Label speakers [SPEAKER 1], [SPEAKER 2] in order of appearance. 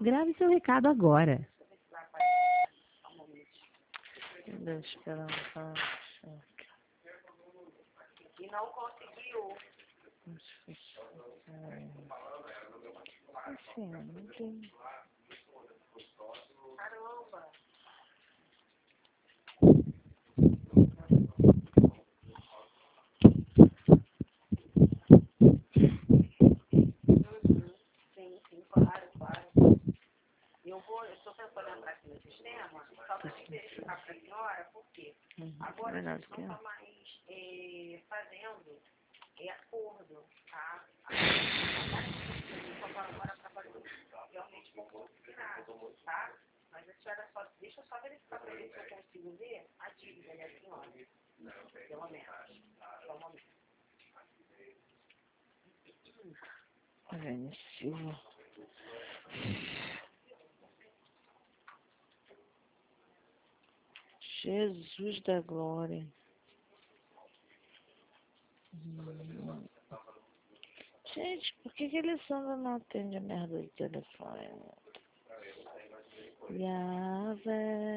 [SPEAKER 1] Grave seu recado agora.
[SPEAKER 2] Deixa eu esperar um pouco.
[SPEAKER 3] E não conseguiu.
[SPEAKER 2] Assim, não tem...
[SPEAKER 3] Caramba. Sim, claro. Eu estou tentando entrar aqui no sistema, só para verificar para a senhora, por quê? Agora a gente não está mais fazendo acordo, tá? Só para agora para fazer realmente concurso, tá? Mas a senhora só, deixa eu só verificar para ver se eu consigo ver a dívida da senhora, pelo menos, só um momento.
[SPEAKER 2] Silva. Jesus da glória. Gente, por que ele só não atende a merda do telefone? Yahvé.